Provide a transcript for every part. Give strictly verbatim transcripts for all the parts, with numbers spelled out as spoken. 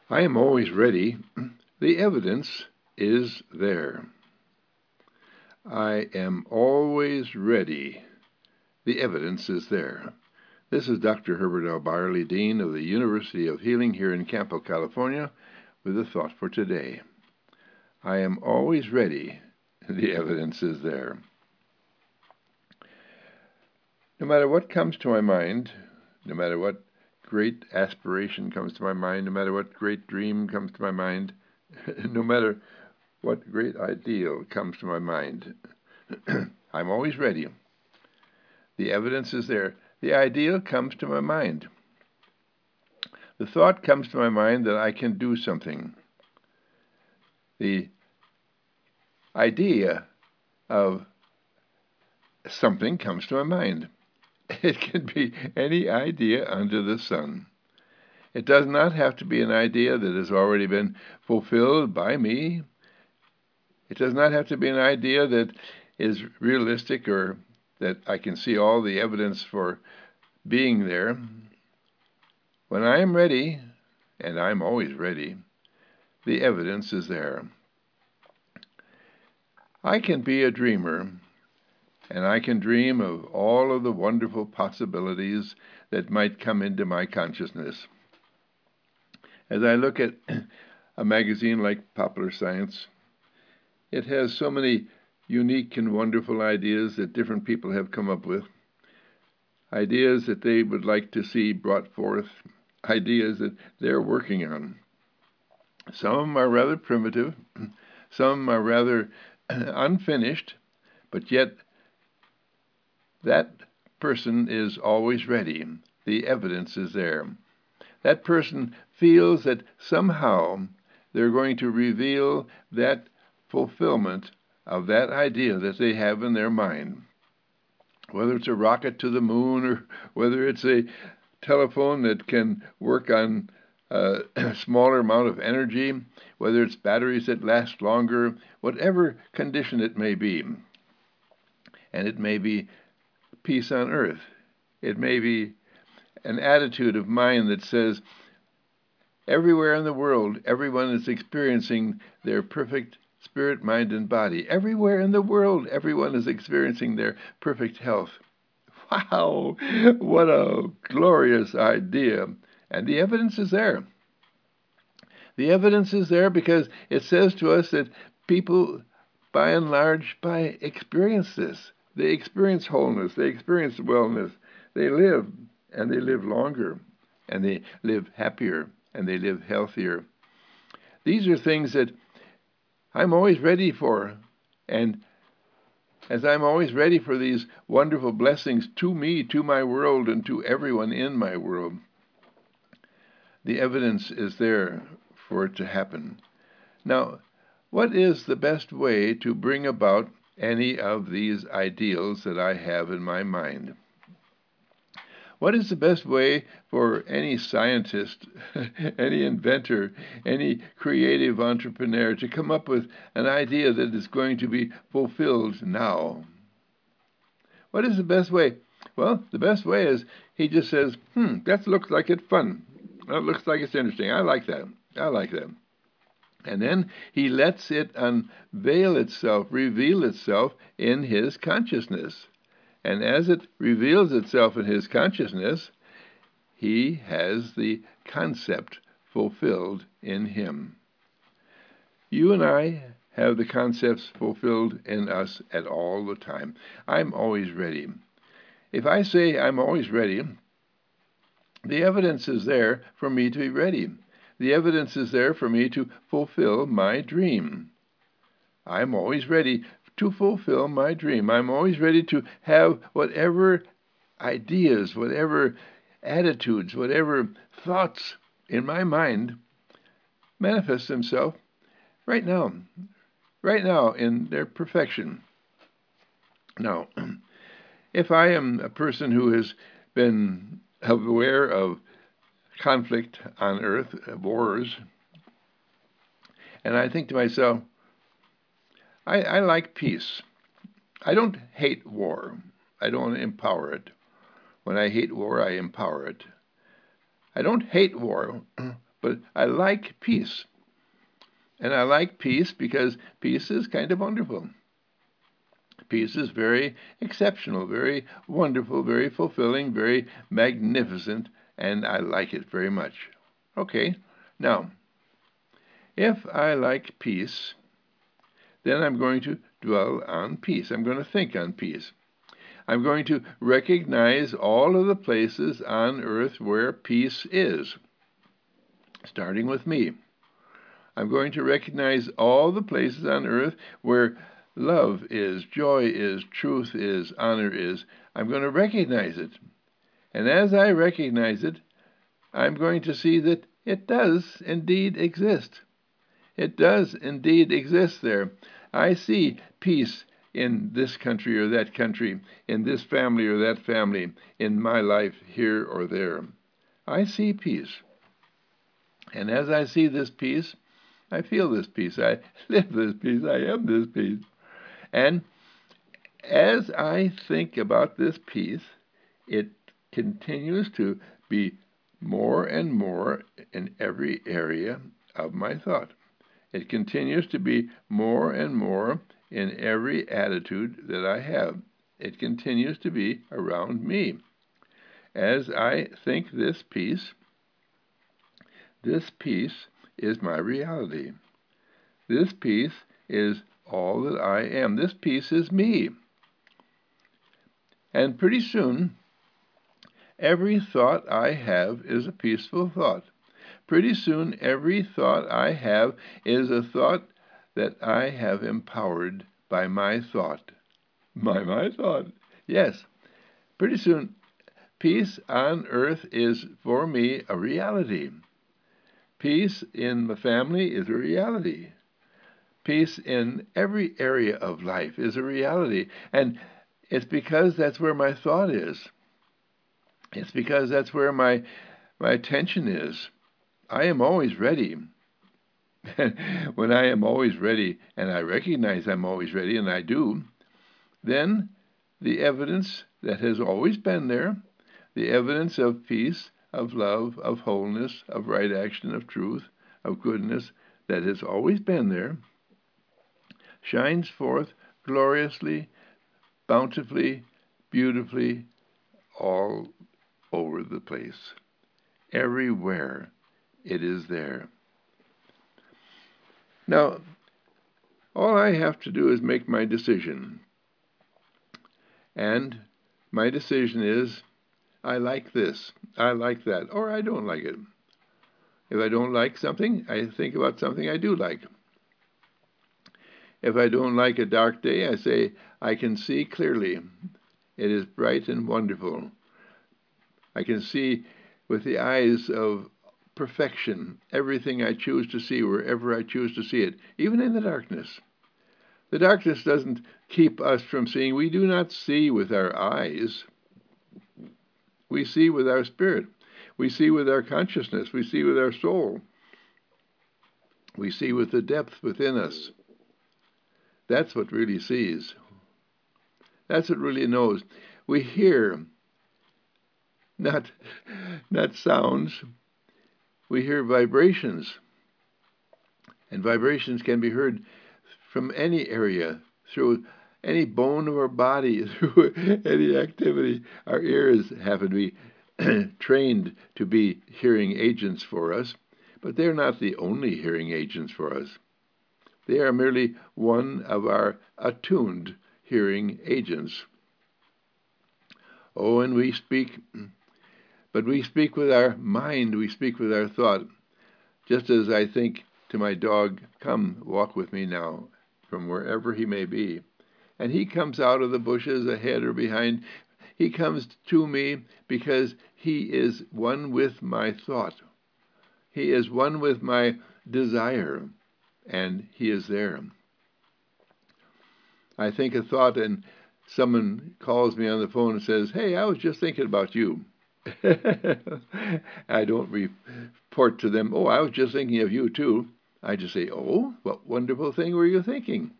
I am always ready. The evidence is there. I am always ready. The evidence is there. This is Doctor Herbert L. Byerly, Dean of the University of Healing here in Campo, California, with a thought for today. I am always ready. The evidence is there. No matter what comes to my mind, no matter what great aspiration comes to my mind, no matter what great dream comes to my mind, no matter what great ideal comes to my mind, I'm always ready. The evidence is there. The ideal comes to my mind. The thought comes to my mind that I can do something. The idea of something comes to my mind. It can be any idea under the sun. It does not have to be an idea that has already been fulfilled by me. It does not have to be an idea that is realistic or that I can see all the evidence for being there. When I am ready, and I'm always ready, the evidence is there. I can be a dreamer, and I can dream of all of the wonderful possibilities that might come into my consciousness. As I look at a magazine like Popular Science, it has so many unique and wonderful ideas that different people have come up with, ideas that they would like to see brought forth, ideas that they're working on. Some of them are rather primitive, some are rather unfinished, but yet that person is always ready. The evidence is there. That person feels that somehow they're going to reveal that fulfillment of that idea that they have in their mind. Whether it's a rocket to the moon or whether it's a telephone that can work on a smaller amount of energy, whether it's batteries that last longer, whatever condition it may be. And it may be peace on earth. It may be an attitude of mind that says, everywhere in the world, everyone is experiencing their perfect spirit, mind, and body. Everywhere in the world, everyone is experiencing their perfect health. Wow, what a glorious idea. And the evidence is there. The evidence is there because it says to us that people, by and large, by experience this. They experience wholeness. They experience wellness. They live, and they live longer, and they live happier, and they live healthier. These are things that I'm always ready for, and as I'm always ready for these wonderful blessings to me, to my world, and to everyone in my world, the evidence is there for it to happen. Now, what is the best way to bring about any of these ideals that I have in my mind? What is the best way for any scientist, any inventor, any creative entrepreneur to come up with an idea that is going to be fulfilled now? What is the best way? Well, the best way is he just says, hmm, that looks like it's fun. That looks like it's interesting. I like that. I like that. And then he lets it unveil itself, reveal itself in his consciousness. And as it reveals itself in his consciousness, he has the concept fulfilled in him. You and I have the concepts fulfilled in us at all the time. I'm always ready. If I say I'm always ready, the evidence is there for me to be ready. The evidence is there for me to fulfill my dream. I'm always ready to fulfill my dream. I'm always ready to have whatever ideas, whatever attitudes, whatever thoughts in my mind manifest themselves right now, right now in their perfection. Now, if I am a person who has been aware of conflict on earth, wars, and I think to myself, I, I like peace. I don't hate war. I don't empower it. When I hate war, I empower it. I don't hate war, but I like peace. And I like peace because peace is kind of wonderful. Peace is very exceptional, very wonderful, very fulfilling, very magnificent, and I like it very much. Okay, now, if I like peace, then I'm going to dwell on peace. I'm going to think on peace. I'm going to recognize all of the places on earth where peace is, starting with me. I'm going to recognize all the places on earth where love is, joy is, truth is, honor is. I'm going to recognize it. And as I recognize it, I'm going to see that it does indeed exist. It does indeed exist there. I see peace in this country or that country, in this family or that family, in my life here or there. I see peace. And as I see this peace, I feel this peace. I live this peace. I am this peace. And as I think about this peace, it continues to be more and more in every area of my thought. It continues to be more and more in every attitude that I have. It continues to be around me. As I think this peace, this peace is my reality. This peace is all that I am. This peace is me. And pretty soon, every thought I have is a peaceful thought. Pretty soon, every thought I have is a thought that I have empowered by my thought. By my thought. Yes. Pretty soon, peace on earth is, for me, a reality. Peace in the family is a reality. Peace in every area of life is a reality. And it's because that's where my thought is. It's because that's where my, my attention is. I am always ready. When I am always ready, and I recognize I'm always ready, and I do, then the evidence that has always been there, the evidence of peace, of love, of wholeness, of right action, of truth, of goodness, that has always been there, shines forth gloriously, bountifully, beautifully, all over the place. Everywhere it is there. Now, all I have to do is make my decision. And my decision is, I like this, I like that, or I don't like it. If I don't like something, I think about something I do like. If I don't like a dark day, I say, I can see clearly. It is bright and wonderful. I can see with the eyes of perfection everything I choose to see wherever I choose to see it, even in the darkness. The darkness doesn't keep us from seeing. We do not see with our eyes. We see with our spirit. We see with our consciousness. We see with our soul. We see with the depth within us. That's what really sees. That's what really knows. We hear, not, not sounds. We hear vibrations. And vibrations can be heard from any area, through any bone of our body, through any activity. Our ears happen to be trained to be hearing agents for us, but they're not the only hearing agents for us. They are merely one of our attuned hearing agents. Oh, and we speak, but we speak with our mind, we speak with our thought. Just as I think to my dog, come walk with me now, from wherever he may be. And he comes out of the bushes ahead or behind. He comes to me because he is one with my thought. He is one with my desire, and he is there. I think a thought and someone calls me on the phone and says, hey, I was just thinking about you. I don't report to them, oh, I was just thinking of you too. I just say, oh, what wonderful thing were you thinking?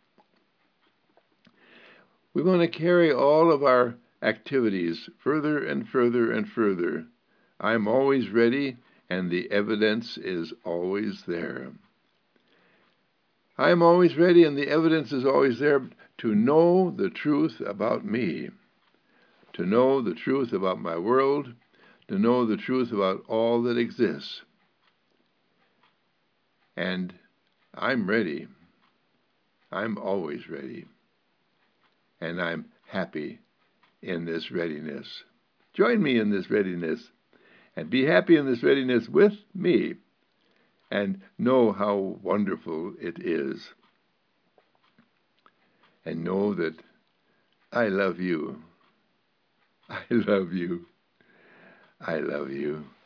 We want to carry all of our activities further and further and further. I'm always ready, and the evidence is always there. I am always ready, and the evidence is always there to know the truth about me, to know the truth about my world, to know the truth about all that exists. And I'm ready. I'm always ready. And I'm happy in this readiness. Join me in this readiness, and be happy in this readiness with me, and know how wonderful it is. And know that I love you. I love you. I love you.